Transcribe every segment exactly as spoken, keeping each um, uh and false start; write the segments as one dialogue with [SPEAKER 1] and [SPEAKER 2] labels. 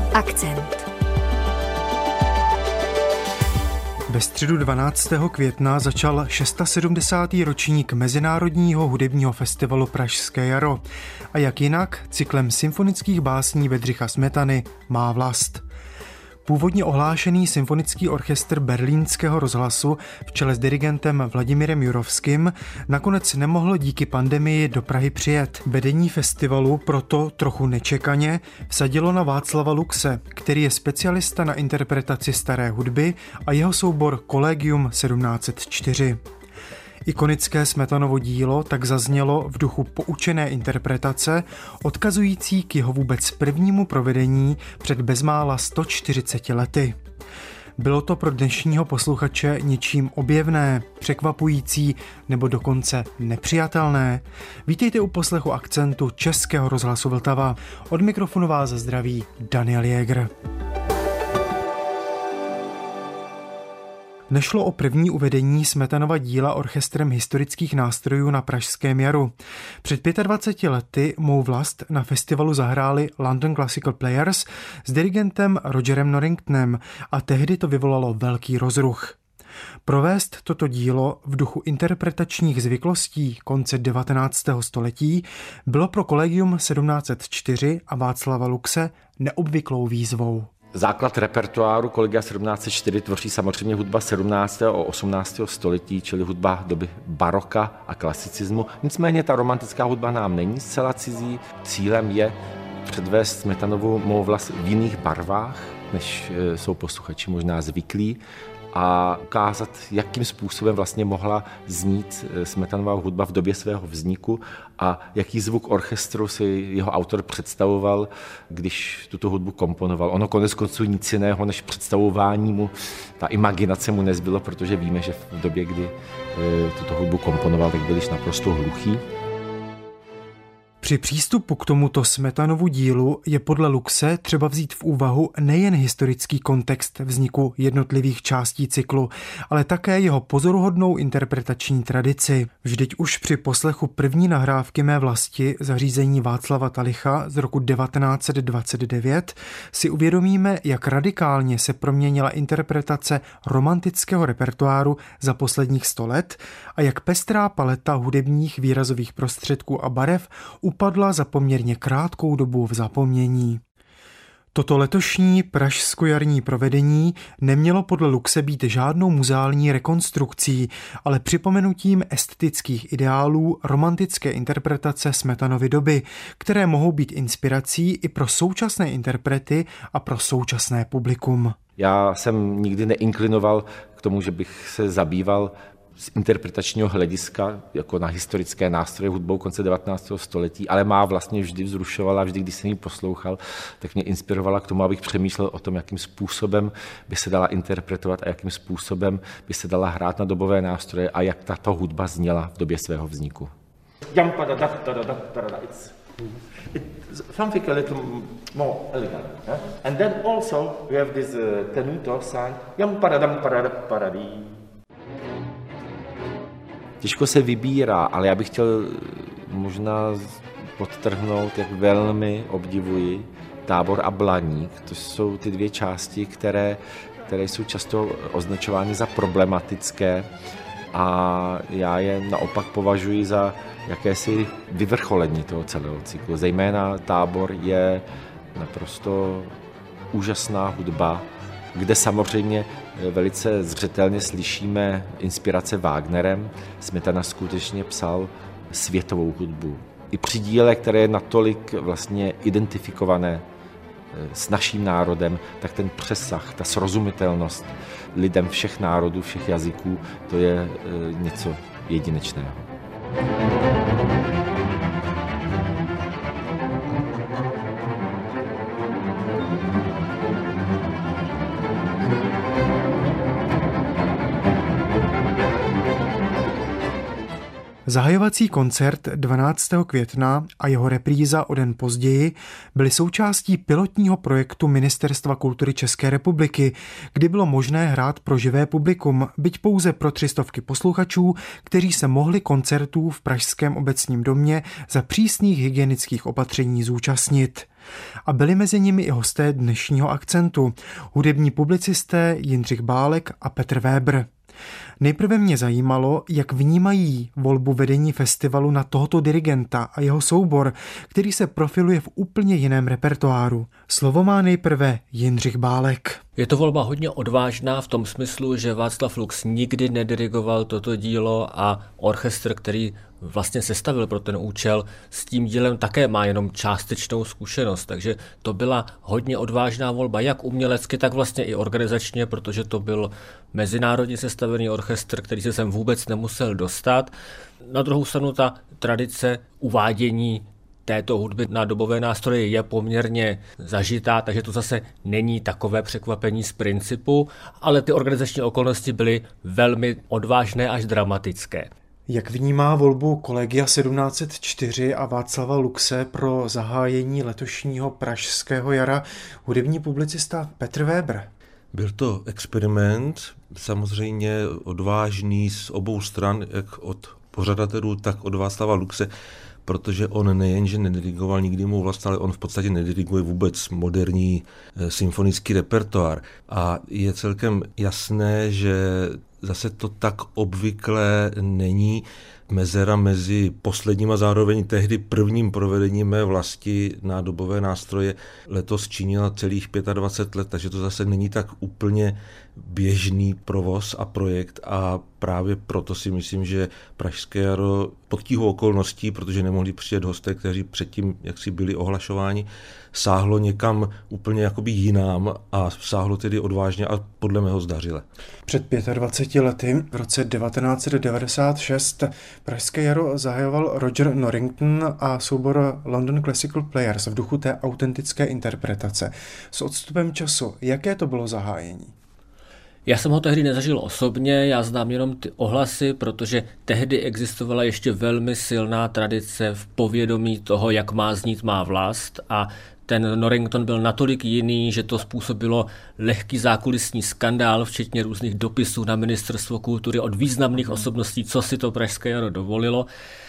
[SPEAKER 1] Akcent.
[SPEAKER 2] Ve středu dvanáctého května začal sedmdesátý šestý ročník Mezinárodního hudebního festivalu Pražské jaro. A jak jinak, cyklem symfonických básní Bedřicha Smetany Má vlast. Původně ohlášený symfonický orchestr Berlínského rozhlasu v čele s dirigentem Vladimírem Jurovským nakonec nemohlo díky pandemii do Prahy přijet. Vedení festivalu proto trochu nečekaně vsadilo na Václava Luxe, který je specialista na interpretaci staré hudby, a jeho soubor Collegium sedmnáct set čtyři. Ikonické Smetanovo dílo tak zaznělo v duchu poučené interpretace, odkazující k jeho vůbec prvnímu provedení před bezmála sto čtyřiceti lety. Bylo to pro dnešního posluchače něčím objevné, překvapující nebo dokonce nepřijatelné? Vítejte u poslechu Akcentu Českého rozhlasu Vltava. Od mikrofonu vás zdraví Daniel Jäger. Nešlo o první uvedení Smetanova díla orchestrem historických nástrojů na Pražském jaru. Před dvaceti pěti lety Mou vlast na festivalu zahráli London Classical Players s dirigentem Rogerem Norringtonem a tehdy to vyvolalo velký rozruch. Provést toto dílo v duchu interpretačních zvyklostí konce devatenáctého století bylo pro Collegium sedmnáct set čtyři a Václava Luxe neobvyklou výzvou.
[SPEAKER 3] Základ repertoáru Collegia sedmnáct set čtyři tvoří samozřejmě hudba sedmnáctého a osmnáctého století, čili hudba doby baroka a klasicismu. Nicméně ta romantická hudba nám není zcela cizí. Cílem je předvést Smetanovu Mou vlast v jiných barvách, než jsou posluchači možná zvyklí, a ukázat, jakým způsobem vlastně mohla znít Smetanova hudba v době svého vzniku a jaký zvuk orchestru si jeho autor představoval, když tuto hudbu komponoval. Ono konec konců nic jiného než představování mu, ta imaginace mu nezbylo, protože víme, že v době, kdy tuto hudbu komponoval, tak byl již naprosto hluchý.
[SPEAKER 2] Při přístupu k tomuto Smetanovu dílu je podle Luxe třeba vzít v úvahu nejen historický kontext vzniku jednotlivých částí cyklu, ale také jeho pozoruhodnou interpretační tradici. Vždyť už při poslechu první nahrávky Mé vlasti zařízení Václava Talicha z roku devatenáct set dvacet devět si uvědomíme, jak radikálně se proměnila interpretace romantického repertoáru za posledních sto let a jak pestrá paleta hudebních výrazových prostředků a barev upadla za poměrně krátkou dobu v zapomnění. Toto letošní pražsko-jarní provedení nemělo podle Luxe být žádnou muzeální rekonstrukcí, ale připomenutím estetických ideálů romantické interpretace Smetanovy doby, které mohou být inspirací i pro současné interprety a pro současné publikum.
[SPEAKER 3] Já jsem nikdy neinklinoval k tomu, že bych se zabýval z interpretačního hlediska, jako na historické nástroje hudbou konce devatenáctého století, ale má vlastně vždy vzrušovala, vždy, když jsem ji poslouchal, tak mě inspirovala k tomu, abych přemýšlel o tom, jakým způsobem by se dala interpretovat a jakým způsobem by se dala hrát na dobové nástroje a jak tato hudba zněla v době svého vzniku. Something a little more elegant. And then also we have this tenuto sign. Těžko se vybírá, ale já bych chtěl možná podtrhnout, jak velmi obdivuji Tábor a Blaník. To jsou ty dvě části, které, které jsou často označovány za problematické a já je naopak považuji za jakési vyvrcholení toho celého cyklu. Zejména Tábor je naprosto úžasná hudba, kde samozřejmě velice zřetelně slyšíme inspirace Wagnerem. Smetana skutečně psal světovou hudbu. I při díle, které je natolik vlastně identifikované s naším národem, tak ten přesah, ta srozumitelnost lidem všech národů, všech jazyků, to je něco jedinečného.
[SPEAKER 2] Zahajovací koncert dvanáctého května a jeho repríza o den později byly součástí pilotního projektu Ministerstva kultury České republiky, kdy bylo možné hrát pro živé publikum, byť pouze pro tři stovky posluchačů, kteří se mohli koncertů v Pražském obecním domě za přísných hygienických opatření zúčastnit. A byli mezi nimi i hosté dnešního akcentu, hudební publicisté Jindřich Bálek a Petr Weber. Nejprve mě zajímalo, jak vnímají volbu vedení festivalu na tohoto dirigenta a jeho soubor, který se profiluje v úplně jiném repertoáru. Slovo má nejprve Jindřich Bálek.
[SPEAKER 1] Je to volba hodně odvážná v tom smyslu, že Václav Lux nikdy nedirigoval toto dílo a orchestr, který vlastně sestavil pro ten účel, s tím dílem také má jenom částečnou zkušenost, takže to byla hodně odvážná volba, jak umělecky, tak vlastně i organizačně, protože to byl mezinárodně sestavený orchestr, který se sem vůbec nemusel dostat. Na druhou stranu ta tradice uvádění této hudby na dobové nástroje je poměrně zažitá, takže to zase není takové překvapení z principu, ale ty organizační okolnosti byly velmi odvážné až dramatické.
[SPEAKER 2] Jak vnímá volbu Collegia sedmnáct set čtyři a Václava Luxe pro zahájení letošního pražského jara hudební publicista Petr Weber?
[SPEAKER 4] Byl to experiment, samozřejmě odvážný z obou stran, jak od pořadatelů, tak od Václava Luxe, protože on nejenže nedirigoval nikdy mou vlast, ale on v podstatě nediriguje vůbec moderní symfonický repertoár. A je celkem jasné, že zase to tak obvykle není. Mezera mezi posledním a zároveň tehdy prvním provedením mé vlasti na dobové nástroje letos činila celých dvacet pět let, takže to zase není tak úplně běžný provoz a projekt a právě proto si myslím, že Pražské jaro pod tíhou okolností, protože nemohli přijet hosté, kteří předtím jaksi byli ohlašováni, sáhlo někam úplně jakoby jinam a sáhlo tedy odvážně a podle mého zdařile.
[SPEAKER 2] Před dvaceti pěti lety, v roce devatenáct set devadesát šest, Pražské jaro zahajoval Roger Norrington a soubor London Classical Players v duchu té autentické interpretace. S odstupem času, jaké to bylo zahájení?
[SPEAKER 1] Já jsem ho tehdy nezažil osobně, já znám jenom ty ohlasy, protože tehdy existovala ještě velmi silná tradice v povědomí toho, jak má znít má vlast a ten Norrington byl natolik jiný, že to způsobilo lehký zákulisní skandál, včetně různých dopisů na ministerstvo kultury od významných osobností, co si to Pražské jaro dovolilo.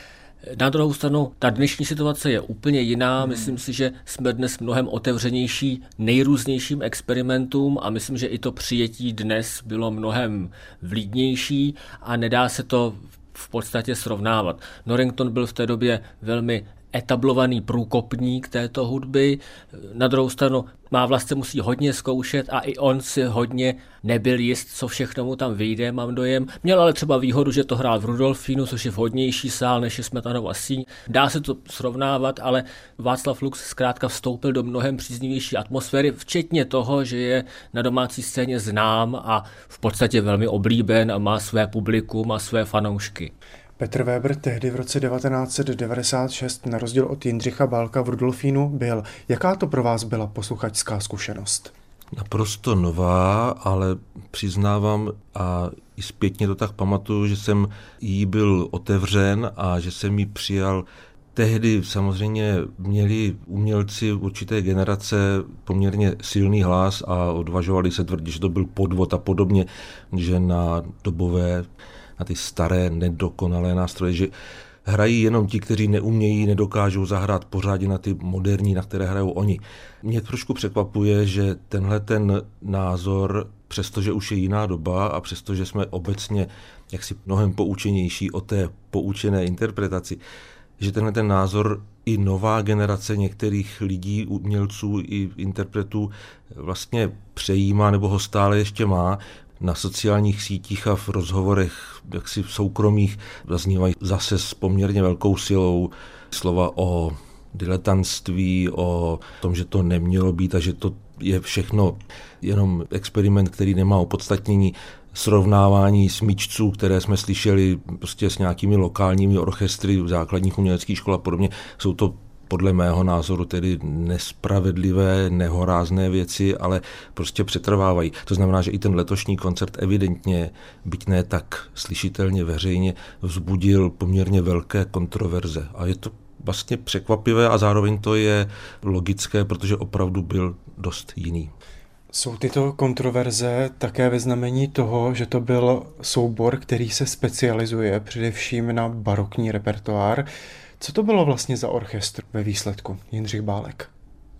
[SPEAKER 1] Na druhou stranu, ta dnešní situace je úplně jiná. Myslím si, že jsme dnes mnohem otevřenější nejrůznějším experimentům a myslím, že i to přijetí dnes bylo mnohem vlídnější a nedá se to v podstatě srovnávat. Norrington byl v té době velmi etablovaný průkopník této hudby. Na druhou stranu má vlastně musí hodně zkoušet a i on si hodně nebyl jist, co všechno mu tam vyjde, mám dojem. Měl ale třeba výhodu, že to hrál v Rudolfínu, což je vhodnější sál, než je Smetanova síň. Dá se to srovnávat, ale Václav Lux zkrátka vstoupil do mnohem příznivější atmosféry, včetně toho, že je na domácí scéně znám a v podstatě velmi oblíben a má své publikum, má své fanoušky.
[SPEAKER 2] Petr Weber tehdy v roce devatenáct set devadesát šest na rozdíl od Jindřicha Bálka v Rudolfínu byl. Jaká to pro vás byla posluchačská zkušenost?
[SPEAKER 4] Naprosto nová, ale přiznávám a i zpětně to tak pamatuju, že jsem jí byl otevřen a že jsem ji přijal. Tehdy samozřejmě měli umělci určité generace poměrně silný hlas a odvažovali se tvrdit, že to byl podvod a podobně, že na dobové, na ty staré, nedokonalé nástroje, že hrají jenom ti, kteří neumějí, nedokážou zahrát pořádně na ty moderní, na které hrajou oni. Mě trošku překvapuje, že tenhle ten názor, přestože už je jiná doba a přestože jsme obecně jaksi mnohem poučenější o té poučené interpretaci, že tenhle ten názor i nová generace některých lidí, umělců i interpretů vlastně přejímá nebo ho stále ještě má. Na sociálních sítích a v rozhovorech jaksi v soukromých zaznívají zase s poměrně velkou silou slova o diletantství, o tom, že to nemělo být a že to je všechno jenom experiment, který nemá opodstatnění, srovnávání smyčců, které jsme slyšeli prostě s nějakými lokálními orchestry v základních uměleckých škol a podobně. Jsou to podle mého názoru tedy nespravedlivé, nehorázné věci, ale prostě přetrvávají. To znamená, že i ten letošní koncert evidentně, byť ne tak slyšitelně veřejně, vzbudil poměrně velké kontroverze. A je to vlastně překvapivé a zároveň to je logické, protože opravdu byl dost jiný.
[SPEAKER 2] Jsou tyto kontroverze také ve znamení toho, že to byl soubor, který se specializuje především na barokní repertoár. Co to bylo vlastně za orchestr ve výsledku, Jindřich Bálek?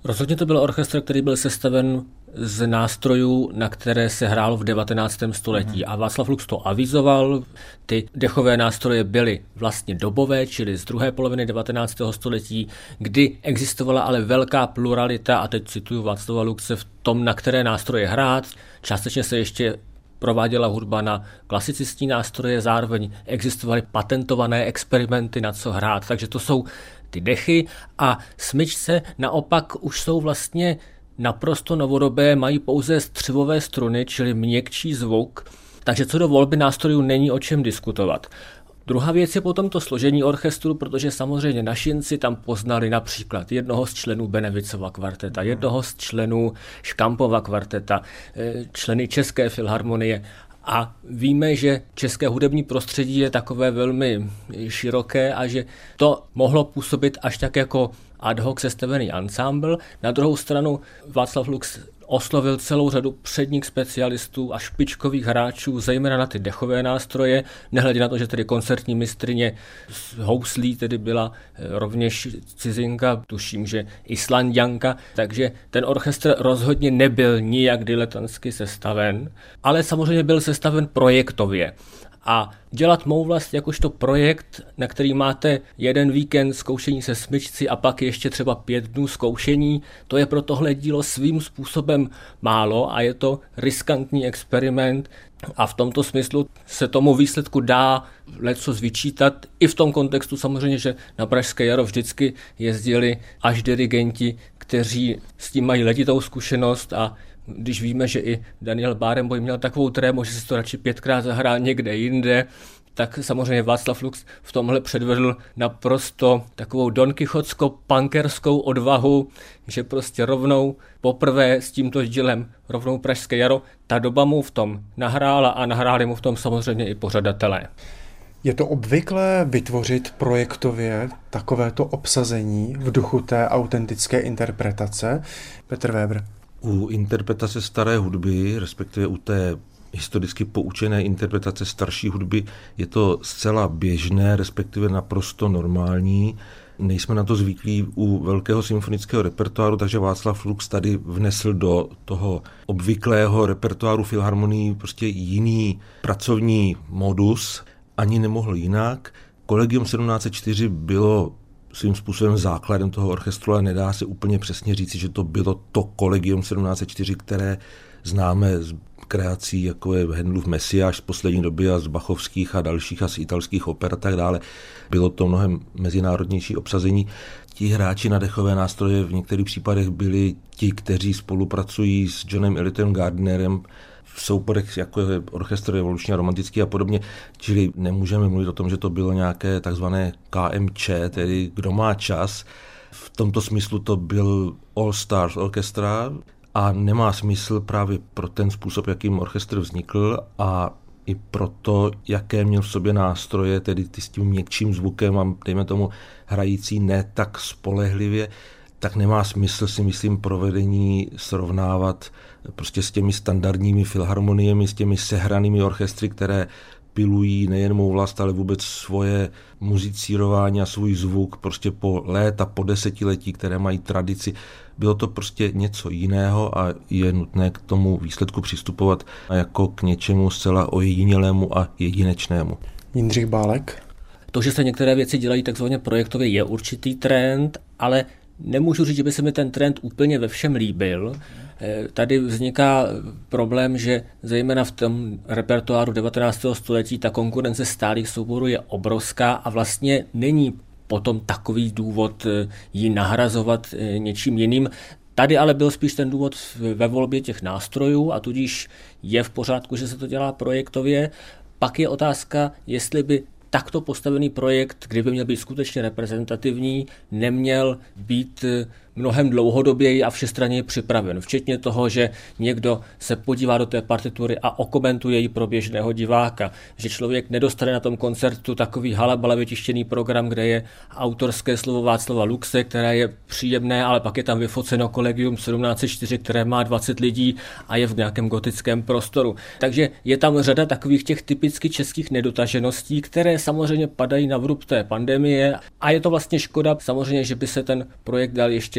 [SPEAKER 1] Rozhodně to byl orchestr, který byl sestaven z nástrojů, na které se hrálo v devatenáctém století. A Václav Lux to avizoval. Ty dechové nástroje byly vlastně dobové, čili z druhé poloviny devatenáctého století, kdy existovala ale velká pluralita, a teď cituju Václava Luxe, v tom, na které nástroje hrát. Částečně se ještě prováděla hudba na klasicistní nástroje, zároveň existovaly patentované experimenty, na co hrát. Takže to jsou ty dechy, a smyčce naopak už jsou vlastně naprosto novodobé, mají pouze střivové struny, čili měkčí zvuk, takže co do volby nástrojů není o čem diskutovat. Druhá věc je potom to složení orchestru, protože samozřejmě našinci tam poznali například jednoho z členů Benevicova kvarteta, jednoho z členů Škampova kvarteta, členy České filharmonie. A víme, že české hudební prostředí je takové velmi široké a že to mohlo působit až tak jako ad hoc sestavený ansámbl. Na druhou stranu Václav Lux oslovil celou řadu předních specialistů a špičkových hráčů, zejména na ty dechové nástroje, nehledě na to, že tedy koncertní mistryně z houslí tedy byla rovněž cizinka, tuším, že Islanďanka, takže ten orchestr rozhodně nebyl nijak diletantsky sestaven, ale samozřejmě byl sestaven projektově. A dělat mou vlast jakožto projekt, na který máte jeden víkend zkoušení se smyčci a pak ještě třeba pět dnů zkoušení, to je pro tohle dílo svým způsobem málo a je to riskantní experiment a v tomto smyslu se tomu výsledku dá lecos vyčítat i v tom kontextu samozřejmě, že na Pražské jaro vždycky jezdili až dirigenti, kteří s tím mají letitou zkušenost, a když víme, že i Daniel Barenboim měl takovou trému, že si to radši pětkrát zahrál někde jinde, tak samozřejmě Václav Lux v tomhle předvedl naprosto takovou donkichotsko-punkerskou odvahu, že prostě rovnou poprvé s tímto dílem, rovnou Pražské jaro, ta doba mu v tom nahrála a nahráli mu v tom samozřejmě i pořadatelé.
[SPEAKER 2] Je to obvyklé vytvořit projektově takovéto obsazení v duchu té autentické interpretace? Petr Weber.
[SPEAKER 4] U interpretace staré hudby, respektive u té historicky poučené interpretace starší hudby, je to zcela běžné, respektive naprosto normální. Nejsme na to zvyklí u velkého symfonického repertoáru, takže Václav Lux tady vnesl do toho obvyklého repertoáru filharmonii prostě jiný pracovní modus, ani nemohl jinak. Collegium sedmnáct set čtyři bylo svým způsobem základem toho orchestru, ale nedá se úplně přesně říci, že to bylo to Collegium sedmnáct set čtyři, které známe z kreací, jako je Handelův Mesiáš z poslední doby a z bachovských a dalších a z italských oper a tak dále. Bylo to mnohem mezinárodnější obsazení. Ti hráči na dechové nástroje v některých případech byli ti, kteří spolupracují s Johnem Eliottem Gardnerem v souborech, jako je orchestr revoluční a romantický a podobně, čili nemůžeme mluvit o tom, že to bylo nějaké takzvané K M Č, tedy kdo má čas. V tomto smyslu to byl All Stars Orchestra a nemá smysl právě pro ten způsob, jakým orchestr vznikl a i pro to, jaké měl v sobě nástroje, tedy ty s tím měkčím zvukem a dejme tomu hrající ne tak spolehlivě, tak nemá smysl, si myslím, provedení srovnávat prostě s těmi standardními filharmoniemi, s těmi sehranými orchestry, které pilují nejen mou vlast, ale vůbec svoje muzicírování a svůj zvuk prostě po léta, po desetiletí, které mají tradici. Bylo to prostě něco jiného a je nutné k tomu výsledku přistupovat jako k něčemu zcela ojedinělému a jedinečnému.
[SPEAKER 2] Jindřich Bálek.
[SPEAKER 1] To, že se některé věci dělají takzvaně projektově, je určitý trend, ale nemůžu říct, že by se mi ten trend úplně ve všem líbil. Tady vzniká problém, že zejména v tom repertoáru devatenáctého století ta konkurence stálých souborů je obrovská a vlastně není potom takový důvod ji nahrazovat něčím jiným. Tady ale byl spíš ten důvod ve volbě těch nástrojů a tudíž je v pořádku, že se to dělá projektově. Pak je otázka, jestli by takto postavený projekt, kdyby měl být skutečně reprezentativní, neměl být mnohem dlouhodoběji a všestranně připraven. Včetně toho, že někdo se podívá do té partitury a okomentuje ji pro běžného diváka. Že člověk nedostane na tom koncertu takový halabala vytištěný program, kde je autorské slovo Václava Luxe, které je příjemné, ale pak je tam vyfoceno Collegium sedmnáct set čtyři, které má dvacet lidí a je v nějakém gotickém prostoru. Takže je tam řada takových těch typicky českých nedotažeností, které samozřejmě padají na vrub té pandemie a je to vlastně škoda samozřejmě, že by se ten projekt dal ještě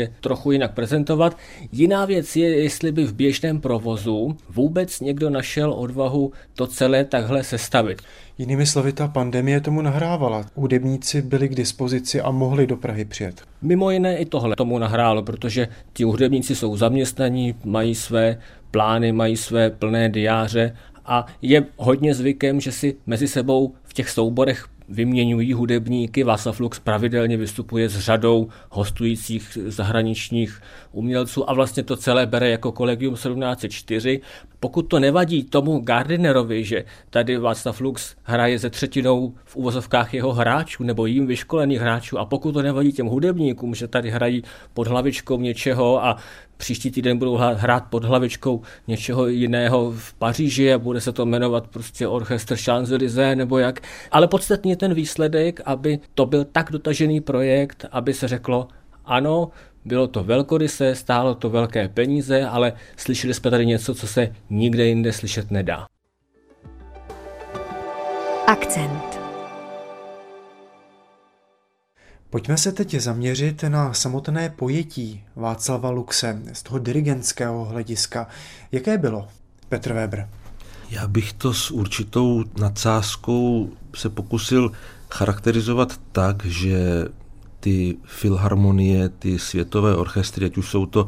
[SPEAKER 1] prostě trochu jinak prezentovat. Jiná věc je, jestli by v běžném provozu vůbec někdo našel odvahu to celé takhle sestavit.
[SPEAKER 2] Jinými slovy, ta pandemie tomu nahrávala. Hudebníci byli k dispozici a mohli do Prahy přijet.
[SPEAKER 1] Mimo jiné i tohle tomu nahrálo, protože ti hudebníci jsou zaměstnaní, mají své plány, mají své plné diáře a je hodně zvykem, že si mezi sebou v těch souborech vyměňují hudebníky. Václav Lux pravidelně vystupuje s řadou hostujících zahraničních umělců a vlastně to celé bere jako Collegium sedmnáct set čtyři. Pokud to nevadí tomu Gardinerovi, že tady Václav Lux hraje ze třetinou v uvozovkách jeho hráčů nebo jím vyškolených hráčů a pokud to nevadí těm hudebníkům, že tady hrají pod hlavičkou něčeho a příští týden budou hrát pod hlavičkou něčeho jiného v Paříži a bude se to jmenovat prostě orchestr Champs-Élysées nebo jak. Ale podstatný je ten výsledek, aby to byl tak dotažený projekt, aby se řeklo, ano, bylo to velkorysé, stálo to velké peníze, ale slyšeli jsme tady něco, co se nikde jinde slyšet nedá.
[SPEAKER 5] Akcent.
[SPEAKER 2] Pojďme se teď zaměřit na samotné pojetí Václava Luxe z toho dirigentského hlediska. Jaké bylo, Petr Weber?
[SPEAKER 4] Já bych to s určitou nadsázkou se pokusil charakterizovat tak, že ty filharmonie, ty světové orchestry, ať už jsou to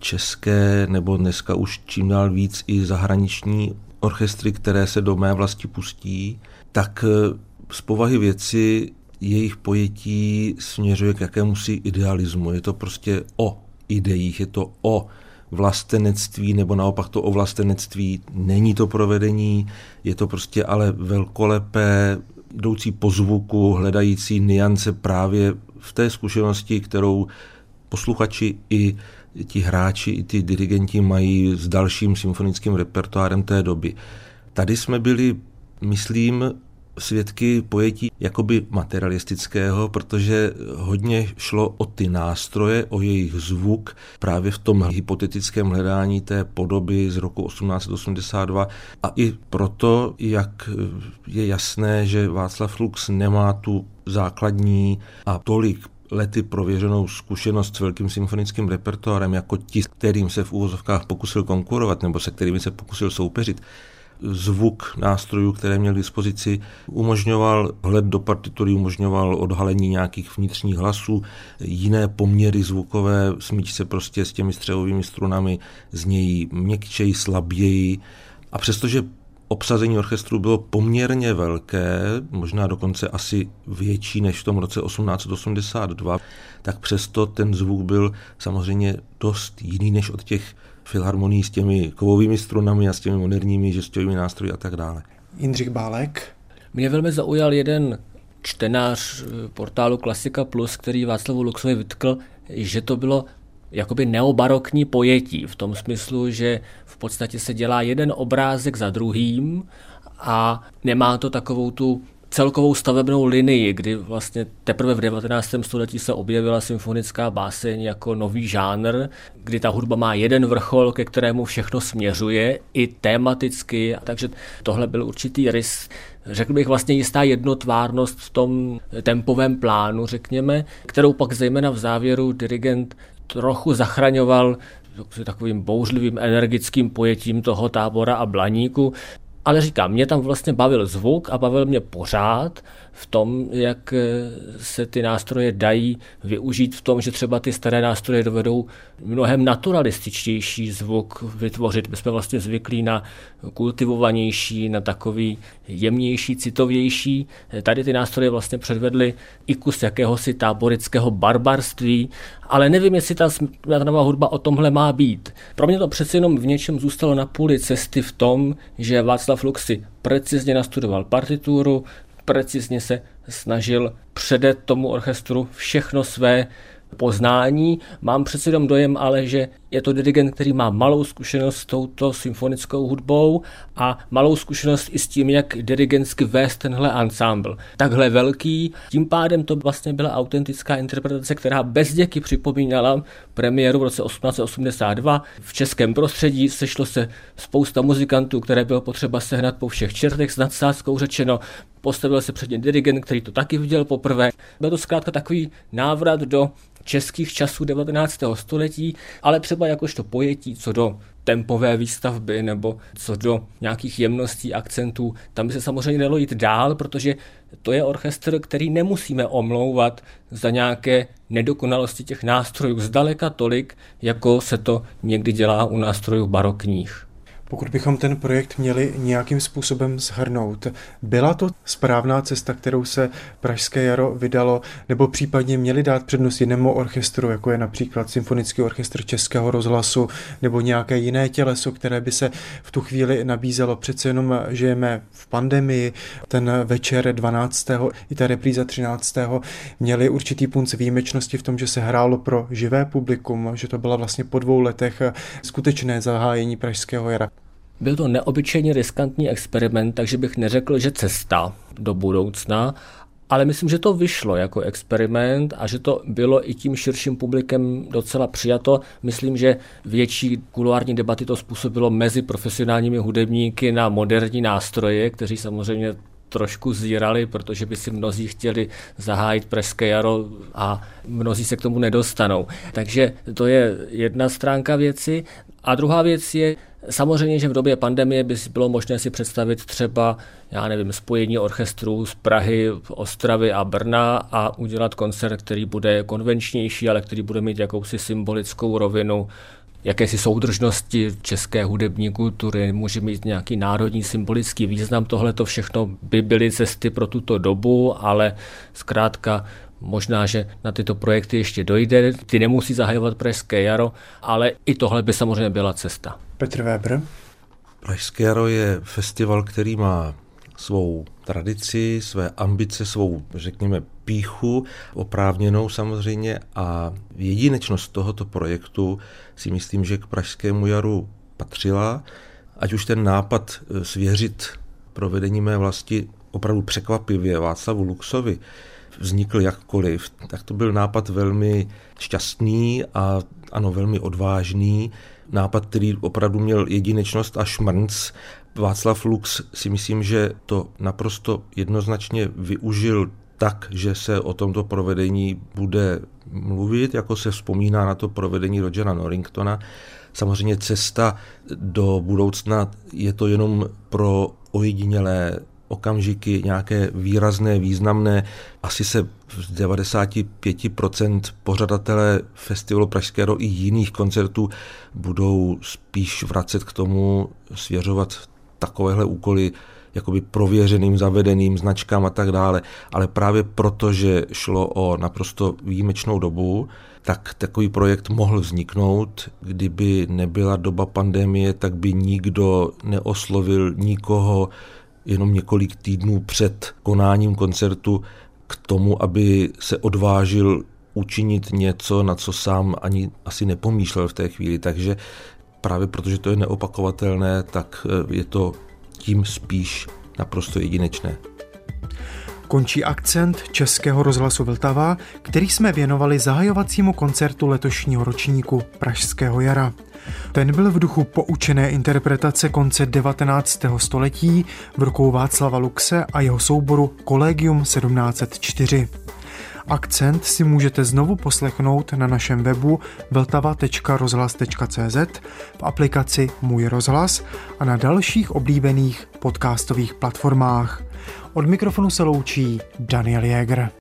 [SPEAKER 4] české nebo dneska už čím dál víc i zahraniční orchestry, které se do mé vlasti pustí, tak z povahy věci jejich pojetí směřuje k jakémusi idealismu. Je to prostě o ideích, je to o vlastenectví, nebo naopak to o vlastenectví není to provedení, je to prostě ale velkolepé, jdoucí po zvuku, hledající nuance právě v té zkušenosti, kterou posluchači i ti hráči, i ty dirigenti mají s dalším symfonickým repertoárem té doby. Tady jsme byli, myslím, svědky pojetí jakoby materialistického, protože hodně šlo o ty nástroje, o jejich zvuk právě v tom hypotetickém hledání té podoby z roku osmnáct set osmdesát dva a i proto, jak je jasné, že Václav Lux nemá tu základní a tolik lety prověřenou zkušenost s velkým symfonickým repertoárem jako ti, kterým se v úvozovkách pokusil konkurovat nebo se kterými se pokusil soupeřit. Zvuk nástrojů, které měl k dispozici, umožňoval vhled do partitury, umožňoval odhalení nějakých vnitřních hlasů, jiné poměry zvukové, smíč se prostě s těmi střelovými strunami znějí měkčeji, slaběji. A přestože obsazení orchestru bylo poměrně velké, možná dokonce asi větší než v tom roce osmnáct set osmdesát dva, tak přesto ten zvuk byl samozřejmě dost jiný než od těch filharmonií s těmi kovovými strunami a s těmi moderními žestovými nástroji a tak dále.
[SPEAKER 2] Jindřich Bálek.
[SPEAKER 1] Mě velmi zaujal jeden čtenář portálu Klasika Plus, který Václavu Luxovi vytkl, že to bylo jakoby neobarokní pojetí, v tom smyslu, že v podstatě se dělá jeden obrázek za druhým a nemá to takovou tu celkovou stavebnou linii, kdy vlastně teprve v devatenáctém století se objevila symfonická báseň jako nový žánr, kdy ta hudba má jeden vrchol, ke kterému všechno směřuje, i tematicky, takže tohle byl určitý rys, řekl bych vlastně jistá jednotvárnost v tom tempovém plánu, řekněme, kterou pak zejména v závěru dirigent trochu zachraňoval takovým bouřlivým energickým pojetím toho Tábora a Blaníku. Ale říkám, mě tam vlastně bavil zvuk a bavil mě pořád v tom, jak se ty nástroje dají využít v tom, že třeba ty staré nástroje dovedou mnohem naturalističtější zvuk vytvořit. My jsme vlastně zvyklí na kultivovanější, na takový jemnější, citovější. Tady ty nástroje vlastně předvedly i kus jakéhosi táborického barbarství, ale nevím, jestli ta nová hudba o tomhle má být. Pro mě to přeci jenom v něčem zůstalo na půli cesty v tom, že Václav Lux si precizně nastudoval partituru, precizně se snažil předat tomu orchestru všechno své poznání. Mám přeci jenom dojem ale, že je to dirigent, který má malou zkušenost s touto symfonickou hudbou a malou zkušenost i s tím, jak dirigentsky vést tenhle ansámbl. Takhle velký, tím pádem to vlastně byla autentická interpretace, která bez děky připomínala premiéru v roce osmnáct set osmdesát dva v českém prostředí. Sešlo se spousta muzikantů, které bylo potřeba sehnat po všech čertech, s nadsázkou řečeno. Postavil se před ně dirigent, který to taky viděl poprvé. Byl to zkrátka takový návrat do českých časů devatenáctého století, ale třeba jakožto pojetí co do tempové výstavby nebo co do nějakých jemností, akcentů. Tam by se samozřejmě dalo jít dál, protože to je orchestr, který nemusíme omlouvat za nějaké nedokonalosti těch nástrojů zdaleka tolik, jako se to někdy dělá u nástrojů barokních.
[SPEAKER 2] Pokud bychom ten projekt měli nějakým způsobem shrnout, byla to správná cesta, kterou se Pražské jaro vydalo, nebo případně měli dát přednost jinému orchestru, jako je například Symfonický orchestr Českého rozhlasu, nebo nějaké jiné těleso, které by se v tu chvíli nabízelo. Přece jenom žijeme v pandemii, ten večer dvanáctého i ta repríza třináctého měli určitý punc výjimečnosti v tom, že se hrálo pro živé publikum, že to byla vlastně po dvou letech skutečné zahájení Pražského jara.
[SPEAKER 1] Byl to neobyčejně riskantní experiment, takže bych neřekl, že cesta do budoucna, ale myslím, že to vyšlo jako experiment a že to bylo i tím širším publikem docela přijato. Myslím, že větší kuloární debaty to způsobilo mezi profesionálními hudebníky na moderní nástroje, kteří samozřejmě trošku zírali, protože by si mnozí chtěli zahájit Pražské jaro a mnozí se k tomu nedostanou. Takže to je jedna stránka věci. A druhá věc je, samozřejmě, že v době pandemie by bylo možné si představit třeba, já nevím, spojení orchestrů z Prahy, Ostravy a Brna a udělat koncert, který bude konvenčnější, ale který bude mít jakousi symbolickou rovinu, jakési soudržnosti české hudební kultury, může mít nějaký národní symbolický význam. Tohle to všechno by byly cesty pro tuto dobu, ale zkrátka možná, že na tyto projekty ještě dojde. Ty nemusí zahajovat Pražské jaro, ale i tohle by samozřejmě byla cesta.
[SPEAKER 2] Petr Weber.
[SPEAKER 4] Pražské jaro je festival, který má svou tradici, své ambice, svou, řekněme, pýchu, oprávněnou samozřejmě, a jedinečnost tohoto projektu si myslím, že k Pražskému jaru patřila. Ať už ten nápad svěřit provedení mé vlasti opravdu překvapivě Václavu Luxovi vznikl jakkoliv, tak to byl nápad velmi šťastný a ano, velmi odvážný. Nápad, který opravdu měl jedinečnost a šmrnc. Václav Lux si myslím, že to naprosto jednoznačně využil tak, že se o tomto provedení bude mluvit, jako se vzpomíná na to provedení Rogera Norringtona. Samozřejmě cesta do budoucna je to jenom pro ojedinělé okamžiky, nějaké výrazné, významné. Asi se z devadesát pět procent pořadatelé festivalu Pražské jaro i jiných koncertů budou spíš vracet k tomu, svěřovat takovéhle úkoly jakoby prověřeným, zavedeným značkám a tak dále. Ale právě proto, že šlo o naprosto výjimečnou dobu, tak takový projekt mohl vzniknout. Kdyby nebyla doba pandemie, tak by nikdo neoslovil nikoho jenom několik týdnů před konáním koncertu k tomu, aby se odvážil učinit něco, na co sám ani asi nepomýšlel v té chvíli. Takže právě protože to je neopakovatelné, tak je to tím spíš naprosto jedinečné.
[SPEAKER 2] Končí akcent Českého rozhlasu Vltava, který jsme věnovali zahajovacímu koncertu letošního ročníku Pražského jara. Ten byl v duchu poučené interpretace konce devatenáctého století v rukou Václava Luxe a jeho souboru Collegium sedmnáct set čtyři. Akcent si můžete znovu poslechnout na našem webu vltava tečka rozhlas tečka cé zet, v aplikaci Můj rozhlas a na dalších oblíbených podcastových platformách. Od mikrofonu se loučí Daniel Jäger.